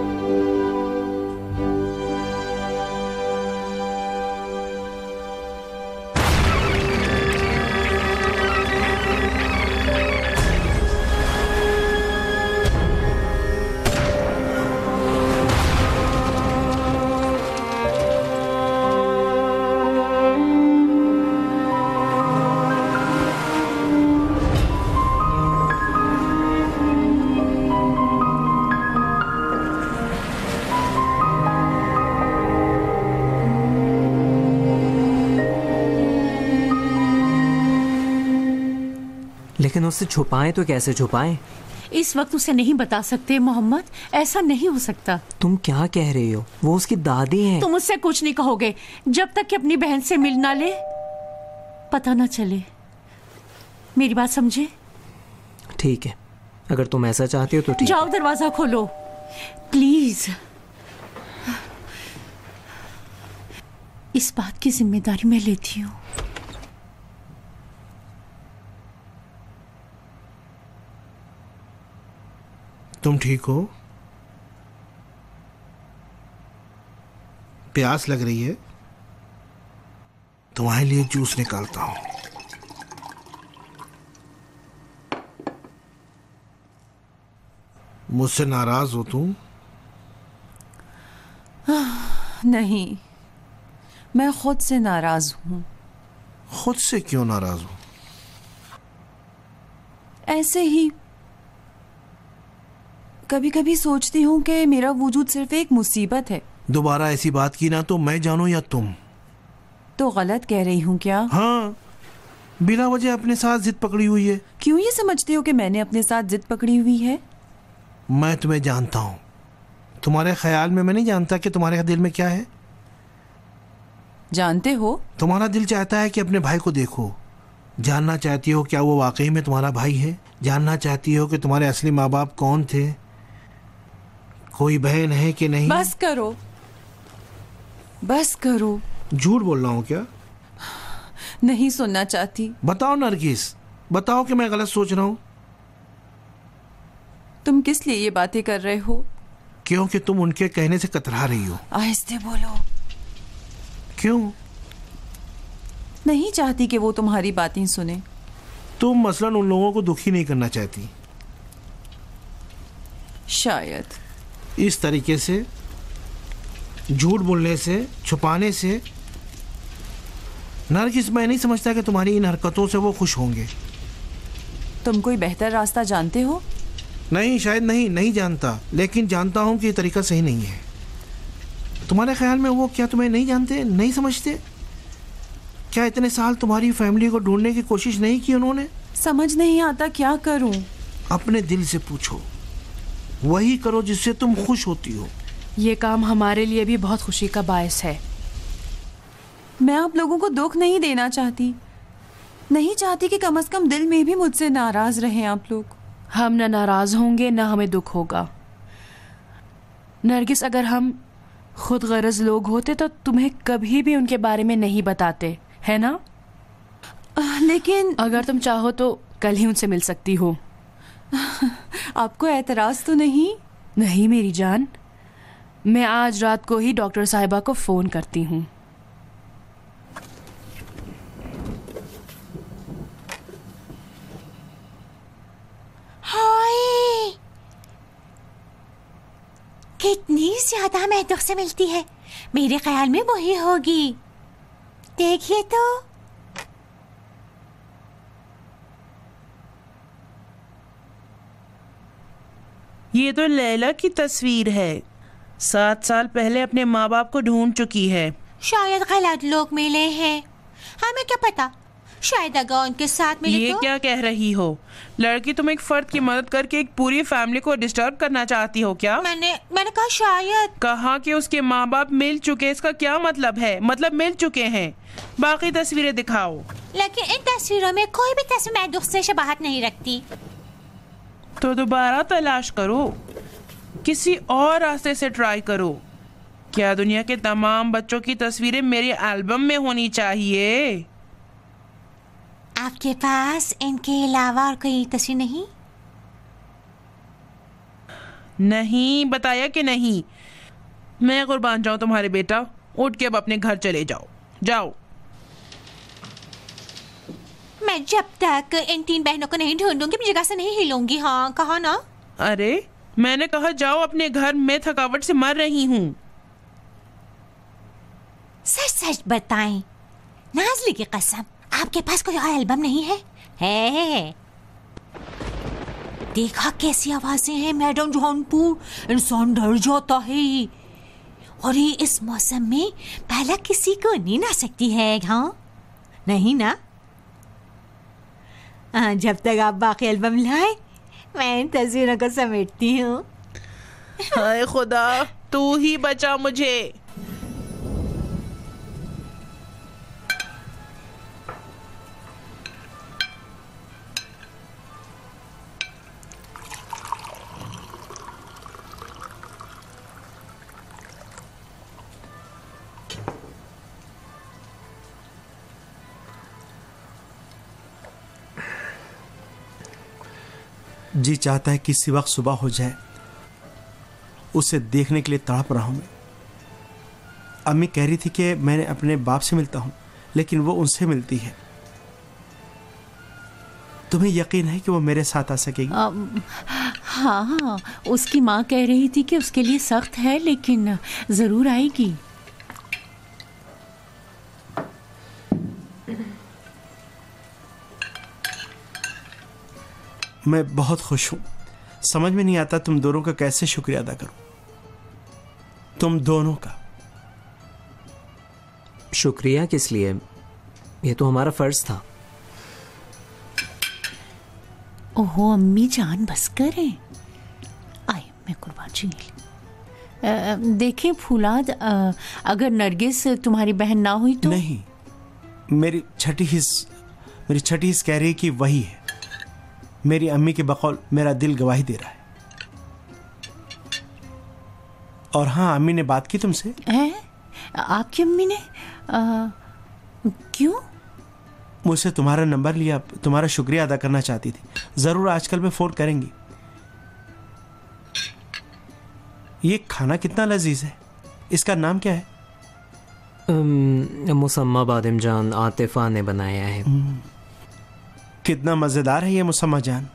लेकिन उससे छुपाएं तो कैसे छुपाएं? इस वक्त उसे नहीं बता सकते मोहम्मद, ऐसा नहीं हो सकता। तुम क्या कह रही हो? वो उसकी दादी हैं। तुम उससे कुछ नहीं कहोगे जब तक कि अपनी बहन से मिल ना ले, पता ना चले। मेरी बात समझे? ठीक है, अगर तुम ऐसा चाहती हो तो ठीक। जाओ दरवाजा खोलो प्लीज। इस बात की जिम्मेदारी मैं लेती हूँ। तुम ठीक हो? प्यास लग रही है? तुम्हारे लिए जूस निकालता हूं। मुझसे नाराज हो तुम? नहीं, मैं खुद से नाराज हूं। खुद से क्यों नाराज हो? ऐसे ही कभी कभी सोचती हूँ कि मेरा वजूद सिर्फ एक मुसीबत है। दोबारा ऐसी बात की ना तो मैं जानूं या तुम। तो गलत कह रही हूँ क्या? हाँ, बिना वजह अपने साथ जिद पकड़ी हुई है। क्यों ये समझते हो कि मैंने अपने साथ जिद पकड़ी हुई है? मैं तुम्हें जानता हूँ। तुम्हारे ख्याल में मैं नहीं जानता कि तुम्हारे दिल में क्या है। जानते हो? तुम्हारा दिल चाहता है कि अपने भाई को देखो। जानना चाहती हो क्या वो वाकई में तुम्हारा भाई है। जानना चाहती हो कि तुम्हारे असली माँ बाप कौन थे, कोई बहन है कि नहीं। बस करो, बस करो। झूठ बोल रहा हूँ क्या? नहीं सुनना चाहती। बताओ नरगिस, बताओ कि मैं गलत सोच रहा हूँ। तुम किस लिए ये बातें कर रहे हो? क्योंकि तुम उनके कहने से कतरा रही हो। आहिस्ते बोलो। क्यों? नहीं चाहती कि वो तुम्हारी बातें सुने। तुम मसलन उन लोगों को दुखी नहीं करना चाहती। शायद इस तरीके से झूठ बोलने से, छुपाने से। नरगिस, मैं नहीं समझता कि तुम्हारी इन हरकतों से वो खुश होंगे। तुम कोई बेहतर रास्ता जानते हो? नहीं, शायद नहीं जानता, लेकिन जानता हूं कि ये तरीका सही नहीं है। तुम्हारे ख्याल में वो क्या तुम्हें नहीं जानते, नहीं समझते? क्या इतने साल तुम्हारी फैमिली को ढूंढने की कोशिश नहीं की उन्होंने? समझ नहीं आता क्या करूं। अपने दिल से पूछो, वही करो जिससे तुम खुश होती हो। ये काम हमारे लिए भी बहुत खुशी का बायस है। मैं आप लोगों को दुख नहीं देना चाहती, नहीं चाहती कि कम से कम दिल में भी मुझसे नाराज रहें आप लोग। हम न नाराज होंगे न हमें दुख होगा। नरगिस, अगर हम खुद गरज लोग होते तो तुम्हें कभी भी उनके बारे में नहीं बताते, है ना? लेकिन अगर तुम चाहो तो कल ही उनसे मिल सकती हो। आपको एतराज तो नहीं? नहीं मेरी जान, मैं आज रात को ही डॉक्टर साहिबा को फोन करती हूँ। हाय, कितनी ज्यादा महदूद से मिलती है। मेरे ख्याल में वही होगी। देखिए तो। ये तो लैला की तस्वीर है। 7 साल पहले अपने माँ बाप को ढूंढ चुकी है। शायद गलत लोग मिले हैं, हमें क्या पता। शायद अगर उनके साथ मिले ये तो। क्या कह रही हो? लड़की, तुम एक फर्द की मदद करके एक पूरी फैमिली को डिस्टर्ब करना चाहती हो क्या? मैंने कहा शायद। कहा कि उसके माँ बाप मिल चुके, इसका क्या मतलब है? मतलब मिल चुके हैं। बाकी तस्वीरें दिखाओ। लेकिन इन तस्वीरों में कोई भी तस्वीर महदूद से शबाहत नहीं रखती। तो दोबारा तलाश करो, किसी और रास्ते से ट्राई करो। क्या दुनिया के तमाम बच्चों की तस्वीरें मेरी एल्बम में होनी चाहिए? आपके पास इनके अलावा और कोई तस्वीर नहीं? नहीं बताया कि नहीं? मैं कुर्बान जाऊं तुम्हारे बेटा, उठ के अब अपने घर चले जाओ, जाओ। मैं जब तक इन 3 बहनों को नहीं ढूंढूंगी मैं जगह से नहीं हिलूंगी। हाँ कहा ना। अरे मैंने कहा जाओ अपने घर, मैं थकावट से मर रही हूँ। सच सच बताएं, नाज़ली की कसम, आपके पास कोई और एल्बम नहीं है? है। देखा कैसी आवाजें हैं मैडम जौनपुर, इंसान डर जाता है। और ये इस मौसम में पहला किसी को नींद आ सकती है। हाँ नहीं ना? जब तक आप बाकी एल्बम लाए मैं इन तस्वीरों को समेटती हूँ। हाय खुदा, तू ही बचा मुझे। जी चाहता है कि इसी वक्त सुबह हो जाए, उसे देखने के लिए तड़प रहा हूं मैं। अम्मी कह रही थी कि मैं अपने बाप से मिलता हूं, लेकिन वो उनसे मिलती है। तुम्हें यकीन है कि वो मेरे साथ आ सकेगी? हाँ, उसकी माँ कह रही थी कि उसके लिए सख्त है, लेकिन जरूर आएगी। मैं बहुत खुश हूं। समझ में नहीं आता तुम दोनों का कैसे शुक्रिया अदा करूं। तुम दोनों का। शुक्रिया किस लिए? ये तो हमारा फर्ज था। ओहो अम्मी जान, बस करें। आए मैं कुर्बान जी। देखें फूलाद, अगर नरगिस तुम्हारी बहन ना हुई तो? नहीं, मेरी छठी हिस्स कह रही है कि वही है। मेरी अम्मी के बकौल मेरा दिल गवाही दे रहा है। और हाँ, अम्मी ने बात की तुमसे? है? आपकी अम्मी ने? क्यों? मुझसे तुम्हारा नंबर लिया, तुम्हारा शुक्रिया अदा करना चाहती थी। जरूर आजकल में फोन करेंगी। ये खाना कितना लजीज है, इसका नाम क्या है? मुसम्मा बादिम जान आतिफा ने बनाया है। कितना मजेदार है ये मुसम्मा जान।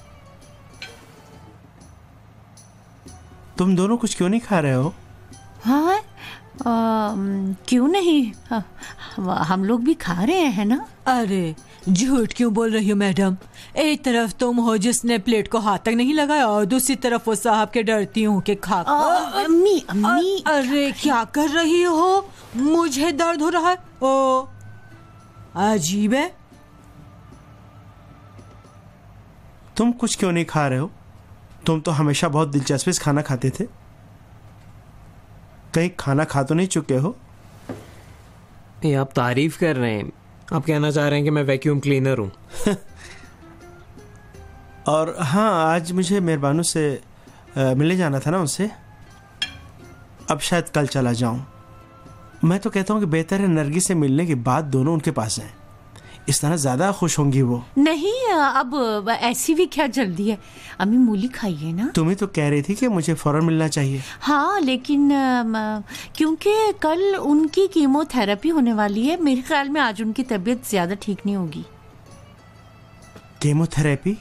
तुम दोनों कुछ क्यों नहीं खा रहे हो? हाँ, क्यों नहीं, हम लोग भी खा रहे हैं ना। अरे झूठ क्यों बोल रही हो मैडम? एक तरफ तुम हो जिसने प्लेट को हाथ तक नहीं लगाया और दूसरी तरफ वो साहब के डरती हूँ कि खा। अम्मी अरे क्या कर रही हो? मुझे दर्द हो रहा है। ओ अजीब है। तुम कुछ क्यों नहीं खा रहे हो? तुम तो हमेशा बहुत दिलचस्पी से खाना खाते थे। कहीं खाना खा तो नहीं चुके हो? ये आप तारीफ कर रहे हैं? आप कहना चाह रहे हैं कि मैं वैक्यूम क्लीनर हूँ? और हाँ, आज मुझे मेहरबानों से मिलने जाना था ना उनसे। अब शायद कल चला जाऊं। मैं तो कहता हूँ कि बेहतर है नरगिस से मिलने के बाद दोनों उनके पास जाएं। इस तरह ज्यादा खुश होंगी वो। नहीं, अब ऐसी भी क्या जल्दी है। अम्मी मूली खाइए ना। तुम ही तो कह रही थी कि मुझे फौरन मिलना चाहिए। हाँ, लेकिन क्योंकि कल उनकी कीमोथेरेपी होने वाली है, मेरे ख्याल में आज उनकी तबीयत ज्यादा ठीक नहीं होगी। कीमोथेरेपी?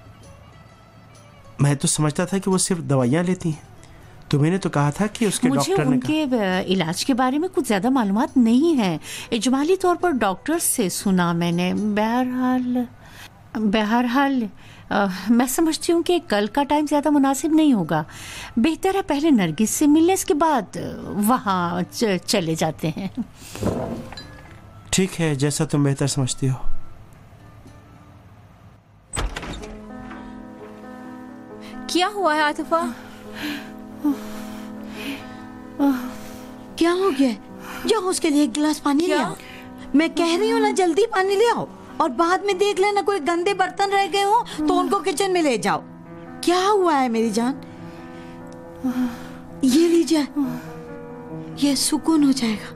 मैं तो समझता था कि वो सिर्फ दवाइयाँ लेती हैं। तुम्हें तो कहा था कि उसके मुझे डॉक्टर ने उनके इलाज के बारे में कुछ ज्यादा मालूमात नहीं है। इजमाली तौर पर डॉक्टर से सुना मैंने। बहरहाल मैं समझती हूँ कि कल का टाइम ज्यादा मुनासिब नहीं होगा। बेहतर है पहले नरगिस से मिलने, इसके बाद वहाँ चले जाते हैं। ठीक है, जैसा तुम बेहतर समझती हो। क्या हुआ है आतिफा? क्या हो गया? जाओ उसके लिए एक गिलास पानी ले आओ। मैं कह रही हूँ ना, जल्दी पानी ले आओ। और बाद में देख लेना कोई गंदे बर्तन रह गए हो तो उनको किचन में ले जाओ। क्या हुआ है मेरी जान? ये लीजिए, ये सुकून हो जाएगा।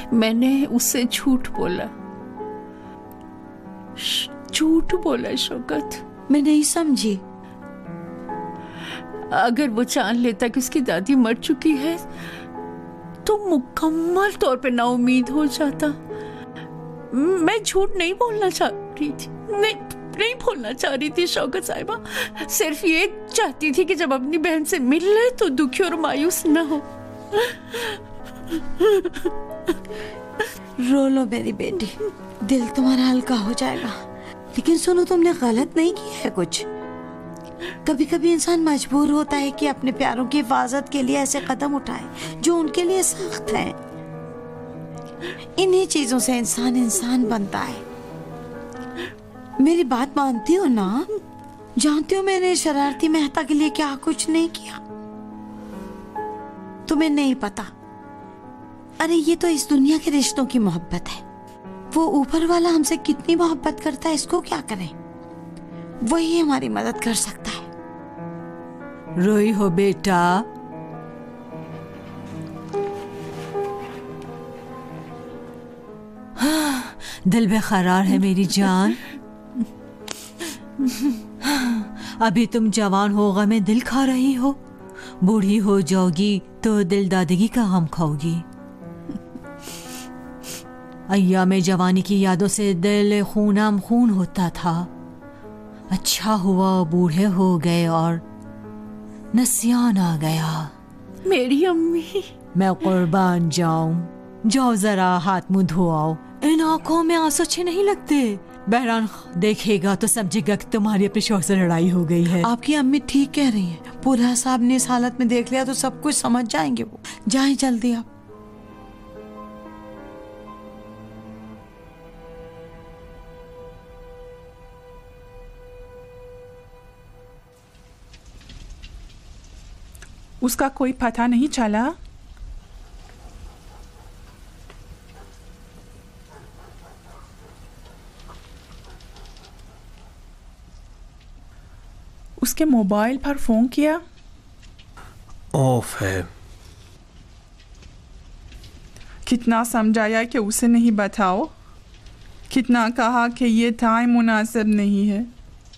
मैंने उससे झूठ बोला, झूठ बोला शौकत। मैं नहीं समझी। अगर वो जान लेता कि उसकी दादी मर चुकी है तो मुकम्मल तौर पे नाउमीद हो जाता। मैं झूठ नहीं बोलना चाह रही थी, नहीं बोलना चाह रही थी शौकत साहिबा। सिर्फ ये चाहती थी कि जब अपनी बहन से मिल ले तो दुखी और मायूस ना हो। रो लो मेरी बेटी, दिल तुम्हारा हल्का हो जाएगा। लेकिन सुनो, तुमने गलत नहीं किया है कुछ। कभी कभी इंसान मजबूर होता है कि अपने प्यारों की हिफाजत के लिए ऐसे कदम उठाए जो उनके लिए सख्त हैं। इन्हीं चीजों से इंसान बनता है। मेरी बात मानती हो ना? जानती हो मैंने शरारती मेहता के लिए क्या कुछ नहीं किया। तुम्हें नहीं पता। अरे ये तो इस दुनिया के रिश्तों की मोहब्बत है। वो ऊपर वाला हमसे कितनी मोहब्बत करता है, इसको क्या करें? वही हमारी मदद कर सकता है। रोई हो बेटा? दिल बेकरार है मेरी जान। अभी तुम जवान हो, गमे दिल खा रही हो। बूढ़ी हो जाओगी तो दिल दादगी का गम खाओगी। अय्याम जवानी की यादों से दिल खूनाम खून होता था। अच्छा हुआ बूढ़े हो गए और नसियान आ गया। मेरी अम्मी। मैं कुर्बान जाऊं। जाओ जरा हाथ मुंह धोआओ। इन आंखों में आंसू अच्छे नहीं लगते। बहरान देखेगा तो समझेगा कि तुम्हारी अपने शौहर से लड़ाई हो गई है। आपकी अम्मी ठीक कह रही हैं। पूरा साहब ने इस हालत में देख लिया तो सब कुछ समझ जाएंगे। वो जाएं जल्दी आप। उसका कोई पता नहीं चला? उसके मोबाइल पर फोन किया? ऑफ है। कितना समझाया कि उसे नहीं बताओ, कितना कहा कि ये टाइम मुनासिब नहीं है।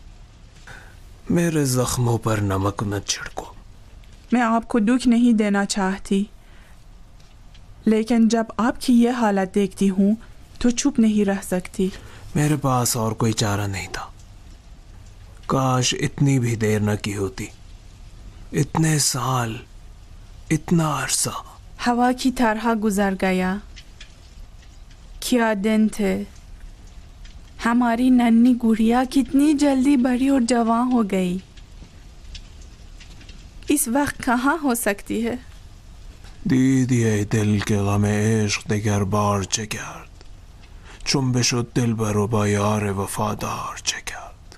मेरे जख्मों पर नमक न छिड़को। मैं आपको दुख नहीं देना चाहती, लेकिन जब आपकी ये हालत देखती हूँ तो चुप नहीं रह सकती। मेरे पास और कोई चारा नहीं था। काश इतनी भी देर न की होती। इतने साल, इतना अरसा हवा की तरह गुजर गया। क्या दिन थे। हमारी नन्ही गुड़िया कितनी जल्दी बड़ी और जवान हो गई। इस वक्त कहाँ हो सकती है? दीदिye दिल के गमे इश्क दिगर बार चे کرد چون بشد دل برو با یار वफादार चे کرد।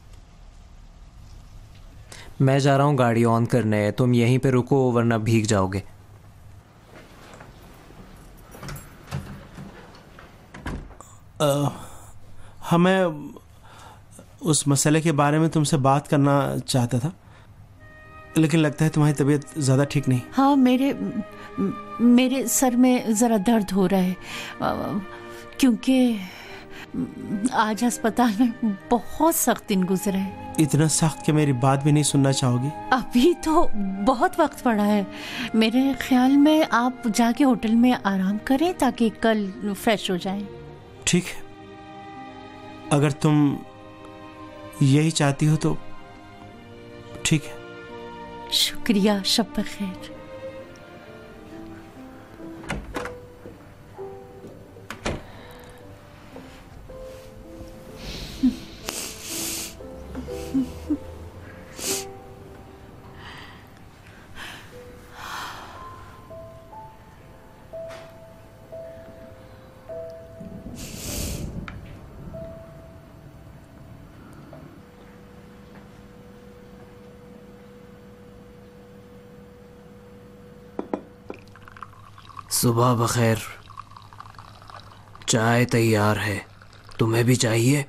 मैं जा रहा हूँ गाड़ी ऑन करने, तुम यहीं पे रुको वरना भीग जाओगे। हमें उस मसले के बारे में तुमसे बात करना चाहता था, लेकिन लगता है तुम्हारी तबीयत ज़्यादा ठीक नहीं। हाँ, मेरे सर में ज़रा दर्द हो रहा है क्योंकि आज अस्पताल में बहुत सख्त दिन गुजरा है। इतना सख्त कि मेरी बात भी नहीं सुनना चाहोगी? अभी तो बहुत वक्त पड़ा है। मेरे ख्याल में आप जाके होटल में आराम करें ताकि कल फ्रेश हो जाएं। ठीक है, अगर तुम यही चाहती हो तो ठीक है। शुक्रिया, शब बखैर। सुबह बखैर। चाय तैयार है, तुम्हें भी चाहिए?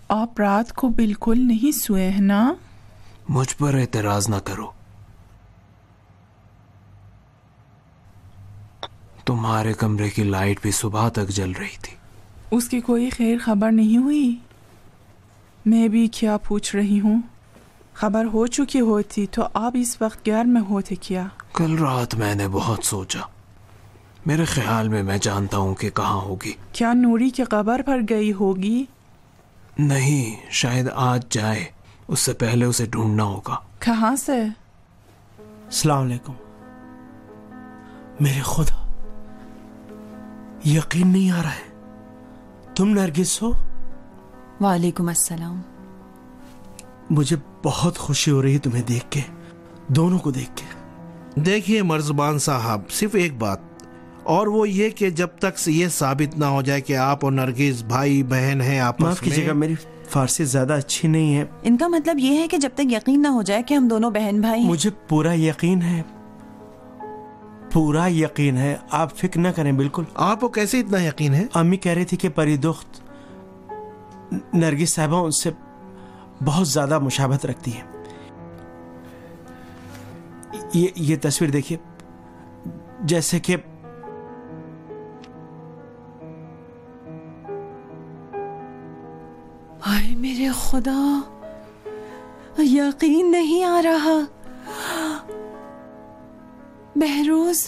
आप रात को बिल्कुल नहीं सोए हैं ना? मुझ पर एतराज ना करो। तुम्हारे कमरे की लाइट भी सुबह तक जल रही थी। उसकी कोई खैर खबर नहीं हुई? मैं भी क्या पूछ रही हूँ, खबर हो चुकी होती तो आप इस वक्त घर में होते क्या? कल रात मैंने बहुत सोचा। मेरे ख्याल में मैं जानता हूँ कि कहाँ होगी। क्या नूरी की कब्र पर गई होगी? नहीं, शायद आज जाए, उससे पहले उसे ढूंढना होगा। कहाँ से? अस्सलाम वालेकुम। मेरे खुदा, यकीन नहीं आ रहा है, तुम नरगिस हो? वालेकुम अस्सलाम। मुझे बहुत खुशी हो रही है तुम्हें देख के, दोनों को देख के। देखिए मर्ज़बान साहब, सिर्फ एक बात, और वो ये कि जब तक से ये साबित ना हो जाए कि आप और नरगिस भाई बहन हैं आपस में। माफ कीजिएगा, मेरी फारसी ज्यादा अच्छी नहीं है। इनका मतलब ये है कि जब तक यकीन ना हो जाए कि हम दोनों बहन भाई हैं। मुझे पूरा यकीन है, पूरा यकीन है, आप फिक्र न करें। बिल्कुल। आपको कैसे इतना यकीन है? अम्मी कह रही थी कि परिदुख्त नरगिस साहिबा उनसे बहुत ज्यादा मुशाबहत रखती है। ये तस्वीर देखिए, जैसे कि हाय मेरे खुदा, यकीन नहीं आ रहा। बहरोज,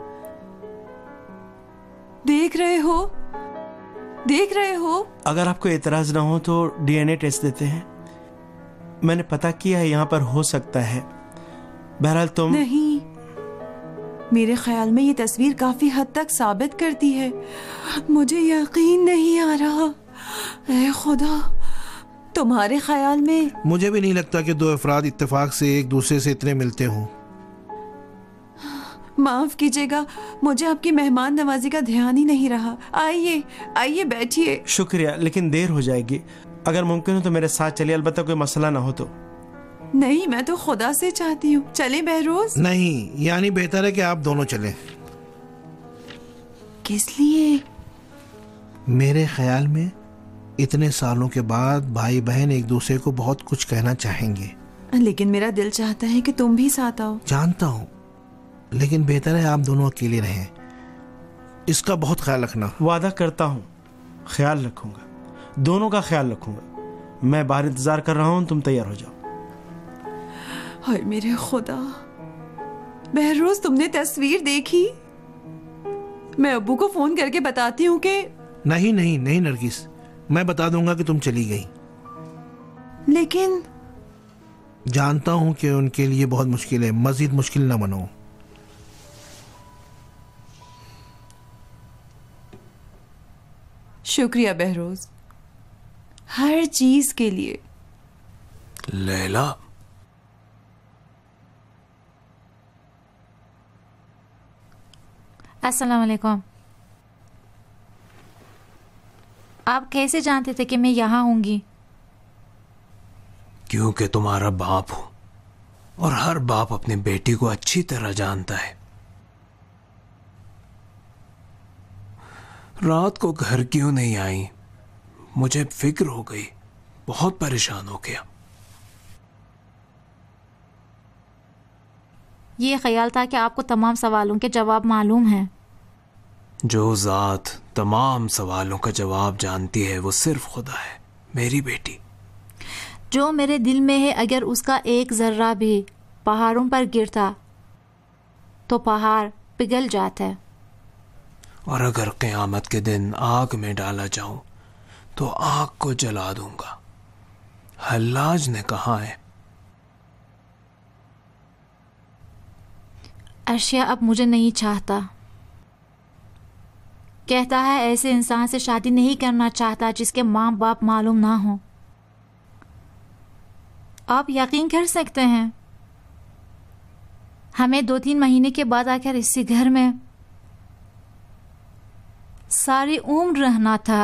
देख रहे हो, देख रहे हो? अगर आपको एतराज ना हो तो डीएनए टेस्ट देते हैं। मैंने पता किया है, यहाँ पर हो सकता है। बहरहाल तुम नहीं, मेरे ख्याल में ये तस्वीर काफी हद तक साबित करती है। मुझे यकीन नहीं आ रहा। ऐ खुदा, तुम्हारे ख्याल में? मुझे भी नहीं लगता कि दो अफराद इत्तेफाक से एक दूसरे से इतने मिलते हों। माफ कीजिएगा, मुझे आपकी मेहमान नवाजी का ध्यान ही नहीं रहा। आइए आइए, बैठिए। शुक्रिया, लेकिन देर हो जाएगी। अगर मुमकिन हो तो मेरे साथ चलिए, अलबत्ता कोई मसला ना हो तो। नहीं, मैं तो खुदा से चाहती हूँ। चले बहरोज? नहीं, यानी बेहतर है कि आप दोनों चलें। किस लिए? मेरे ख्याल में इतने सालों के बाद भाई बहन एक दूसरे को बहुत कुछ कहना चाहेंगे। लेकिन मेरा दिल चाहता है कि तुम भी साथ आओ। जानता हूँ, लेकिन बेहतर है आप दोनों अकेले रहें। इसका बहुत ख्याल रखना। वादा करता हूँ, ख्याल रखूंगा, दोनों का ख्याल रखूंगा। मैं बाहर इंतजार कर रहा हूँ, तुम तैयार हो जाओ। हाय मेरे खुदा, बहरोज तुमने तस्वीर देखी? मैं अब्बू को फोन करके बताती हूँ कि नहीं नहीं नहीं नरगिस, मैं बता दूंगा कि तुम चली गई। लेकिन जानता हूँ कि उनके लिए बहुत मुश्किल है, मजीद मुश्किल न बनो। शुक्रिया बहरोज, हर चीज के लिए। लैला, अस्सलाम वालेकुम। आप कैसे जानते थे कि मैं यहाँ होंगी? क्योंकि तुम्हारा बाप हूं, और हर बाप अपनी बेटी को अच्छी तरह जानता है। रात को घर क्यों नहीं आई, मुझे फिक्र हो गई, बहुत परेशान हो गया। ये ख्याल था कि आपको तमाम सवालों के जवाब मालूम हैं। जो जात तमाम सवालों का जवाब जानती है वो सिर्फ खुदा है। मेरी बेटी, जो मेरे दिल में है, अगर उसका एक जर्रा भी पहाड़ों पर गिरता तो पहाड़ पिघल जाता है। और अगर क़यामत के दिन आग में डाला जाऊं तो आग को जला दूंगा। हल्लाज ने कहा है। अर्शिया अब मुझे नहीं चाहता। कहता है ऐसे इंसान से शादी नहीं करना चाहता जिसके माँ बाप मालूम ना हो। आप यकीन कर सकते हैं, हमें 2-3 महीने के बाद आकर इसी घर में सारी उम्र रहना था।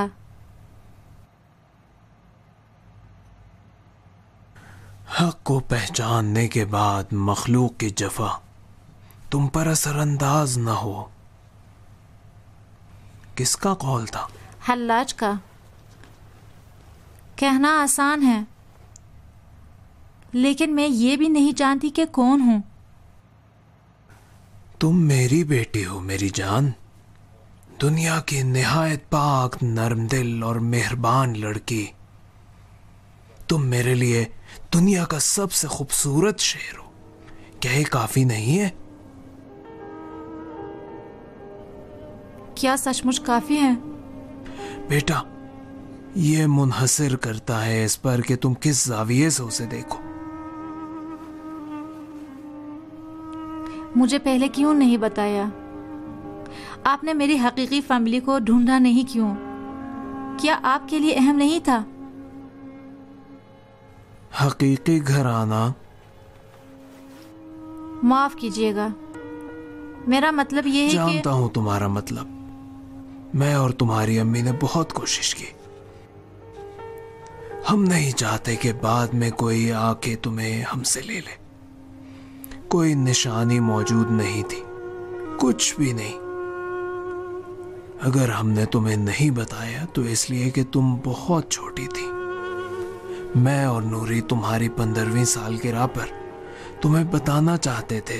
हक को पहचानने के बाद मखलूक की जफा तुम पर असरअंदाज न हो। किसका कौल था? हल्लाज का। कहना आसान है, लेकिन मैं ये भी नहीं जानती कि कौन हूं। तुम मेरी बेटी हो मेरी जान, दुनिया की निहायत पाक, नरम दिल और मेहरबान लड़की। तुम मेरे लिए दुनिया का सबसे खूबसूरत शेर हो। क्या ये काफी नहीं है? क्या सचमुच काफी है? बेटा, ये मुनहसिर करता है इस पर कि तुम किस जाविये से उसे देखो। मुझे पहले क्यों नहीं बताया? आपने मेरी हकीकी फैमिली को ढूंढा नहीं क्यों? क्या आपके लिए अहम नहीं था? हकीकी घराना? माफ कीजिएगा, मेरा मतलब ये है कि जानता हूं तुम्हारा मतलब। मैं और तुम्हारी अम्मी ने बहुत कोशिश की। हम नहीं चाहते कि बाद में कोई आके तुम्हें हमसे ले ले। कोई निशानी मौजूद नहीं थी, कुछ भी नहीं। अगर हमने तुम्हें नहीं बताया तो इसलिए कि तुम बहुत छोटी थी। मैं और नूरी तुम्हारी 15वीं सालगिरह पर तुम्हें बताना चाहते थे,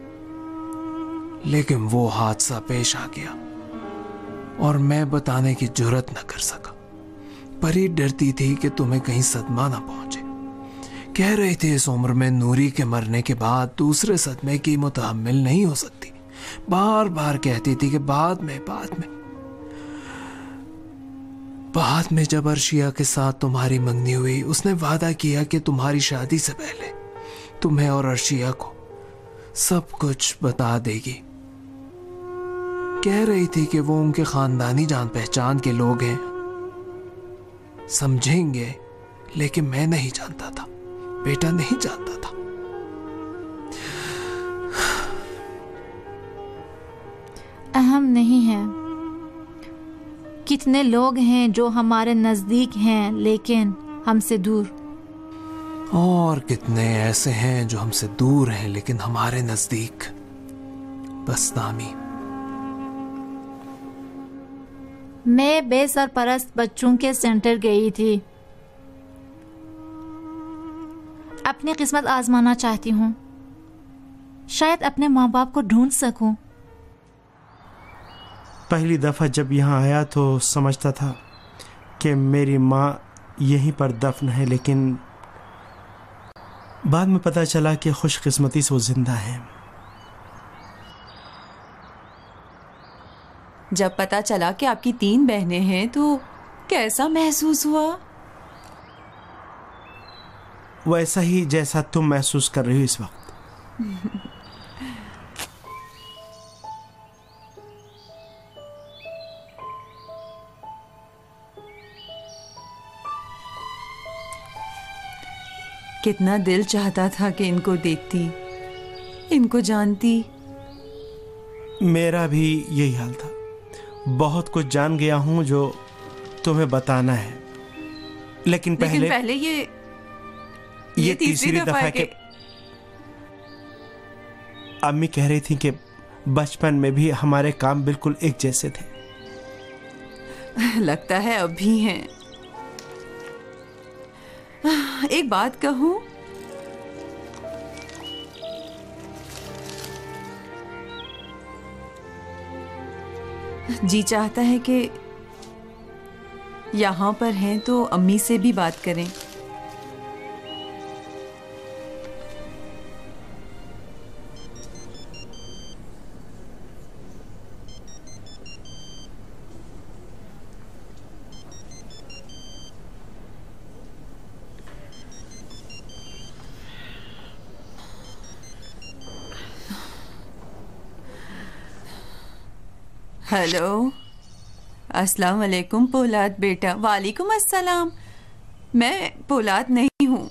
लेकिन वो हादसा पेश आ गया और मैं बताने की जुर्रत न कर सका। परी डरती थी कि तुम्हें कहीं सदमा ना पहुंचे। कह रही थी इस उम्र में नूरी के मरने के बाद दूसरे सदमे की मुतहम्मिल नहीं हो सकती। बार बार कहती थी कि बाद में जब अर्शिया के साथ तुम्हारी मंगनी हुई, उसने वादा किया कि तुम्हारी शादी से पहले तुम्हें और अर्शिया को सब कुछ बता देगी। कह रही थी कि वो उनके खानदानी जान पहचान के लोग हैं, समझेंगे, लेकिन मैं नहीं जानता था बेटा, नहीं जानता था। अहम नहीं है कितने लोग हैं जो हमारे नजदीक हैं लेकिन हमसे दूर, और कितने ऐसे हैं जो हमसे दूर हैं लेकिन हमारे नजदीक। बस नामी। मैं बेसरपरस्त बच्चों के सेंटर गई थी। अपनी किस्मत आजमाना चाहती हूँ, शायद अपने माँ बाप को ढूंढ सकूं। पहली दफ़ा जब यहाँ आया तो समझता था कि मेरी माँ यहीं पर दफन है, लेकिन बाद में पता चला कि खुशकिस्मती से वो जिंदा है। जब पता चला कि आपकी 3 बहनें हैं तो कैसा महसूस हुआ? वैसा ही जैसा तुम महसूस कर रही हो इस वक्त। कितना दिल चाहता था कि इनको देखती, इनको जानती। मेरा भी यही हाल था। बहुत कुछ जान गया हूं जो तुम्हें बताना है, लेकिन पहले ये तीसरी दफा के अम्मी कह रही थी कि बचपन में भी हमारे काम बिल्कुल एक जैसे थे। लगता है अब भी हैं। एक बात कहूं, जी चाहता है कि यहां पर हैं तो अम्मी से भी बात करें। हेलो, अस्सलाम वालेकुम पोलाद बेटा। वालेकुम अस्सलाम। मैं पोलाद नहीं हूँ।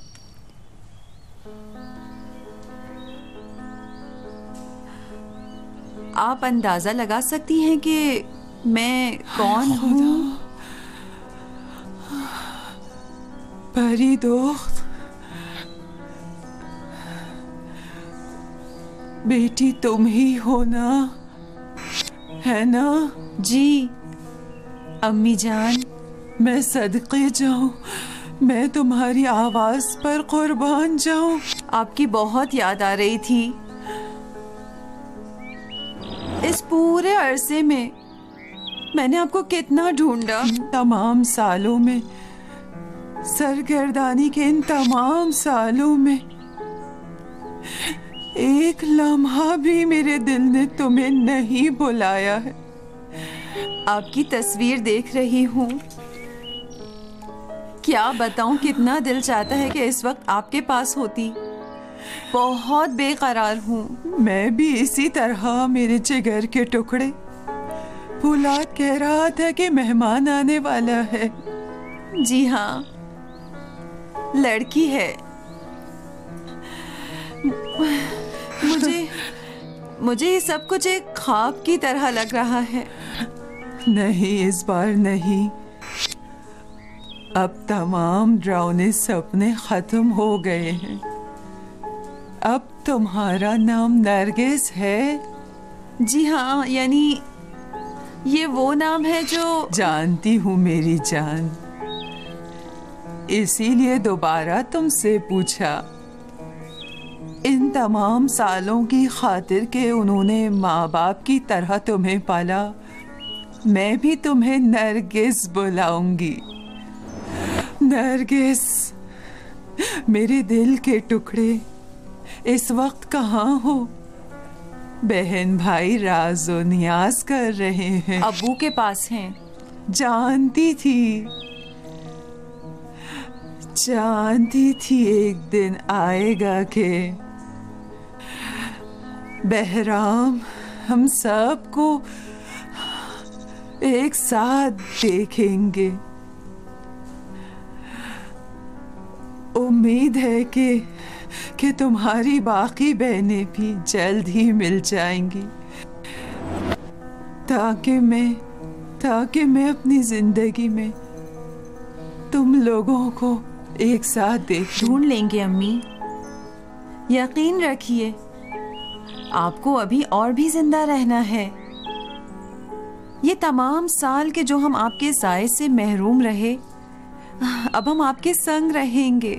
आप अंदाजा लगा सकती हैं कि मैं कौन हूँ? परी दोस्त, बेटी तुम ही हो ना, है ना? जी अम्मी जान। मैं सदके जाऊं मैं तुम्हारी आवाज पर कुर्बान जाऊं। आपकी बहुत याद आ रही थी। इस पूरे अरसे में मैंने आपको कितना ढूंढा। तमाम सालों में, सरगर्दानी के इन तमाम सालों में एक लम्हा भी मेरे दिल ने तुम्हें नहीं बुलाया है। आपकी तस्वीर देख रही हूँ। क्या बताऊं, कितना दिल चाहता है कि इस वक्त आपके पास होती। बहुत बेकरार हूँ। मैं भी इसी तरह। मेरे जिगर के टुकड़े। फुलाद कह रहा था कि मेहमान आने वाला है। जी हाँ, लड़की है। मुझे ये सब कुछ एक ख्वाब की तरह लग रहा है। नहीं, इस बार नहीं। अब तमाम डरावने सपने खत्म हो गए हैं। अब तुम्हारा नाम नरगिस है। जी हाँ, यानी ये वो नाम है जो। जानती हूँ मेरी जान, इसीलिए दोबारा तुमसे पूछा। इन तमाम सालों की खातिर के उन्होंने माँ बाप की तरह तुम्हें पाला, मैं भी तुम्हें नरगिस बुलाऊंगी। नरगिस, मेरे दिल के टुकड़े, इस वक्त कहाँ हो? बहन भाई राज़ो नियाज कर रहे हैं। अब्बू के पास हैं। जानती थी एक दिन आएगा कि बहराम हम सबको एक साथ देखेंगे। उम्मीद है कि तुम्हारी बाकी बहनें भी जल्द ही मिल जाएंगी, ताकि मैं अपनी जिंदगी में तुम लोगों को एक साथ देख। ढूंढ लेंगे अम्मी, यकीन रखिए। आपको अभी और भी जिंदा रहना है। ये तमाम साल के जो हम आपके साए से महरूम रहे, अब हम आपके संग रहेंगे।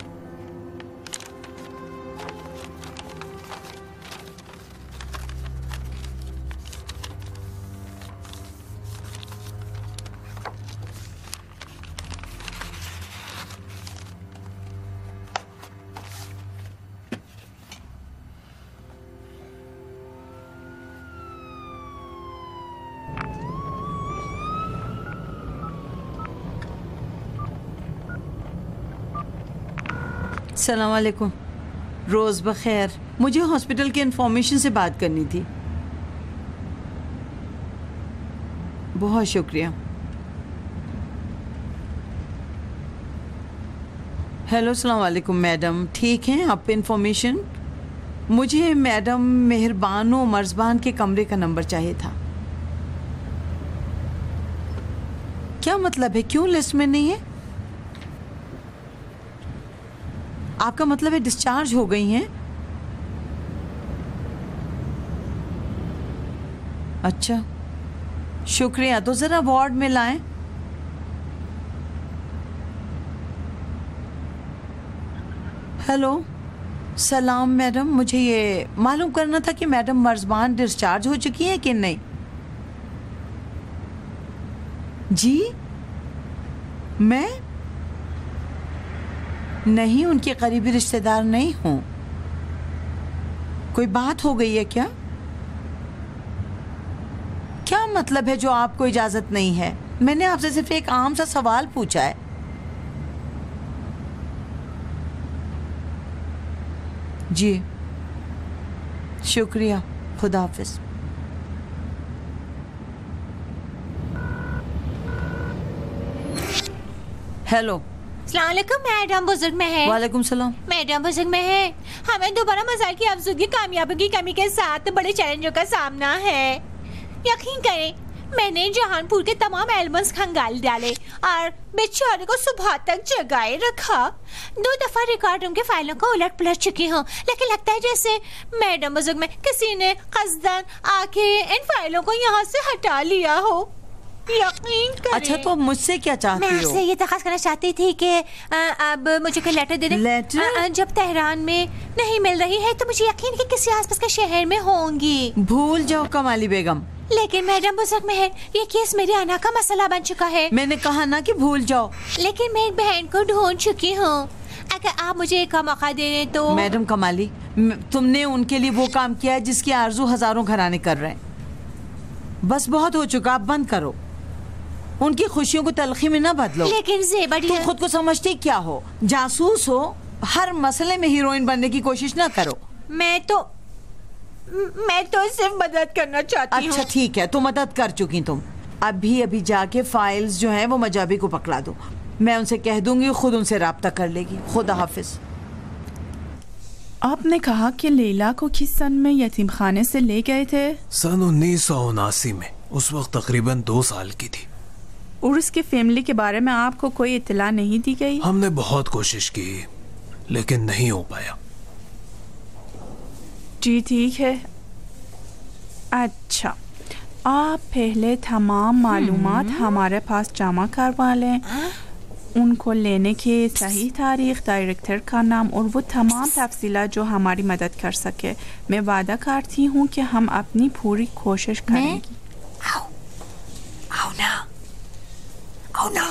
अस्सलाम वालेकुम। रोज़ बखैर। मुझे हॉस्पिटल के इंफॉर्मेशन से बात करनी थी। बहुत शुक्रिया। हेलो, अस्सलाम वालेकुम मैडम। ठीक हैं आप? इंफॉर्मेशन मुझे मैडम मेहरबानो मर्जबान के कमरे का नंबर चाहिए था। क्या मतलब है? क्यों लिस्ट में नहीं है? आपका मतलब है डिस्चार्ज हो गई हैं? अच्छा, शुक्रिया। तो जरा वार्ड में लाएं। हेलो, सलाम मैडम। मुझे ये मालूम करना था कि मैडम मर्जबान डिस्चार्ज हो चुकी हैं कि नहीं। जी, मैं नहीं, उनके करीबी रिश्तेदार नहीं हूं। कोई बात हो गई है क्या? क्या मतलब है जो आपको इजाजत नहीं है? मैंने आपसे सिर्फ एक आम सा सवाल पूछा है। जी, शुक्रिया। खुदा हाफिज। हेलो, अस्सलामुअलैकुम मैडम, बुजुर्ग में है। वालेकुम सलाम। मैडम बुजुर्ग में है। हमें दोबारा मसाइल की अफजूदगी, कामयाबी की कमी के साथ बड़े चैलेंजों का सामना है। यकीन करें, मैंने जहानपुर के तमाम एल्बम्स खंगाल डाले और बेचारे को सुबह तक जगाए रखा। 2 दफा रिकॉर्ड रूम के फाइलों को उलट पुलट चुकी हूँ, लेकिन लगता है जैसे मैडम बुजुर्ग में किसी ने कसदन आके इन फाइलों को यहाँ से हटा लिया हो। यकीन करें। अच्छा, तो मुझसे क्या चाहती हो? मैं आपसे ये दरख्वास्त करना चाहती थी कि अब मुझे कोई लेटर दे दे। लेटर? जब तेहरान में नहीं मिल रही है तो मुझे यकीन है कि किसी आसपास के शहर में होंगी। भूल जाओ कमाली बेगम। लेकिन मैडम बुजुर्ग मेहर, ये केस मेरे अना का मसला बन चुका है। मैंने कहा ना कि भूल जाओ। लेकिन मैं एक बहन को ढूंढ चुकी हूँ। अगर आप मुझे एक मौका दे दें तो। मैडम कमाली, तुमने उनके लिए वो काम किया है जिसकी आरजू हजारों घराने कर रहे हैं। बस बहुत हो चुका, आप बंद करो। उनकी खुशियों को तलखी में ना बदलो। लेकिन ज़ेबा, तुम खुद को समझती क्या हो? जासूस हो? हर मसले में हीरोइन बनने की कोशिश ना करो। मैं तो सिर्फ मदद करना चाहती हूँ। अच्छा ठीक है, तो मदद कर चुकी तुम। अभी जाके फाइल्स जो हैं वो मजाबी को पकड़ा दो। मैं उनसे कह दूंगी, खुद उनसे राब्ता कर लेगी। खुदा हाफिज। आपने कहा कि लैला को किस सन में यतीम खाने से ले गए थे? सन 1979 में। उस वक्त तकरीबन 2 साल की थी। और उसके फैमिली के बारे में आपको कोई इत्तला नहीं दी गई? हमने बहुत कोशिश की लेकिन नहीं हो पाया। जी ठीक है। अच्छा, आप पहले तमाम मालूमात हमारे पास जमा करवा लें। उनको लेने की सही तारीख, डायरेक्टर का नाम और वो तमाम तफसीलात जो हमारी मदद कर सके। मैं वादा करती हूँ कि हम अपनी पूरी कोशिश करेंगे। आओ ना।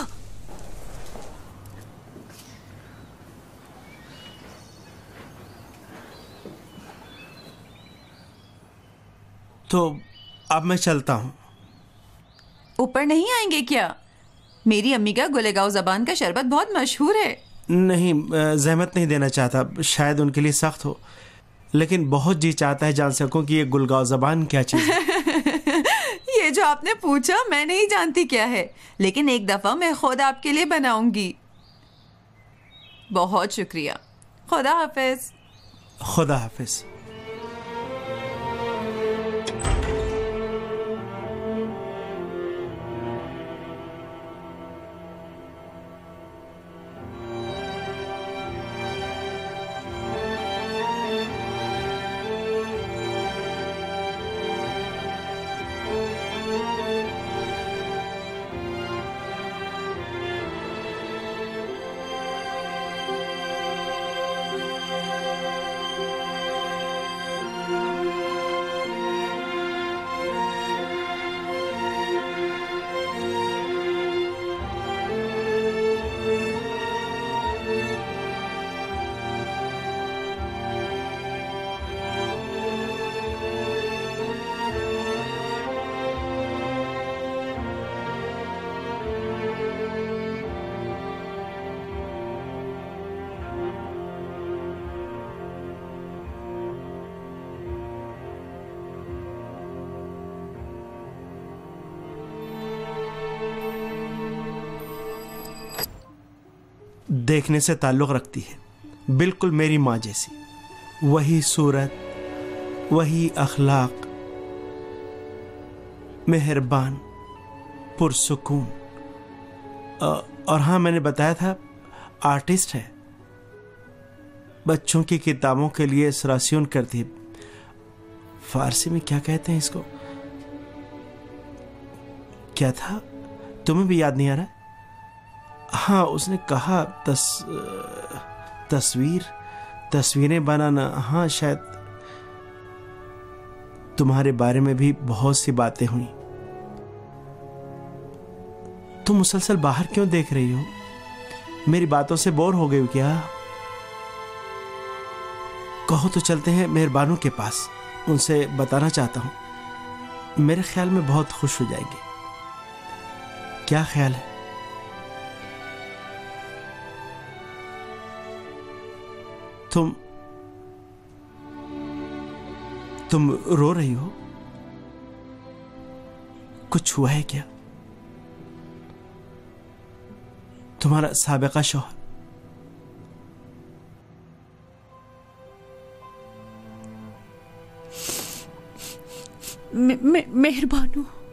तो अब मैं चलता हूँ। ऊपर नहीं आएंगे क्या? मेरी अम्मी का गुलेगांव ज़बान का शरबत बहुत मशहूर है। नहीं, जहमत नहीं देना चाहता, शायद उनके लिए सख्त हो, लेकिन बहुत जी चाहता है जान सकूं कि ये गुलगांव ज़बान क्या चीज़ है। ये जो आपने पूछा मैं नहीं जानती क्या है, लेकिन एक दफ़ा मैं खुद आपके लिए बनाऊंगी। बहुत शुक्रिया। खुदा हाफिज। खुदा हाफिज। देखने से ताल्लुक़ रखती है, बिल्कुल मेरी माँ जैसी। वही सूरत, वही अखलाक, मेहरबान, पुरसुकून। और हाँ, मैंने बताया था आर्टिस्ट है। बच्चों की किताबों के लिए सरासियन करती है। फारसी में क्या कहते हैं इसको? क्या था, तुम्हें भी याद नहीं आ रहा? हाँ, उसने कहा तस्वीरें बनाना। हाँ, शायद तुम्हारे बारे में भी बहुत सी बातें हुई। तुम मुसलसल बाहर क्यों देख रही हो? मेरी बातों से बोर हो गई हो क्या? कहो तो चलते हैं मेहरबानों के पास, उनसे बताना चाहता हूं। मेरे ख्याल में बहुत खुश हो जाएंगे। क्या ख्याल है? तुम रो रही हो? कुछ हुआ है क्या? तुम्हारा साबिका शौहर? मेहरबानों,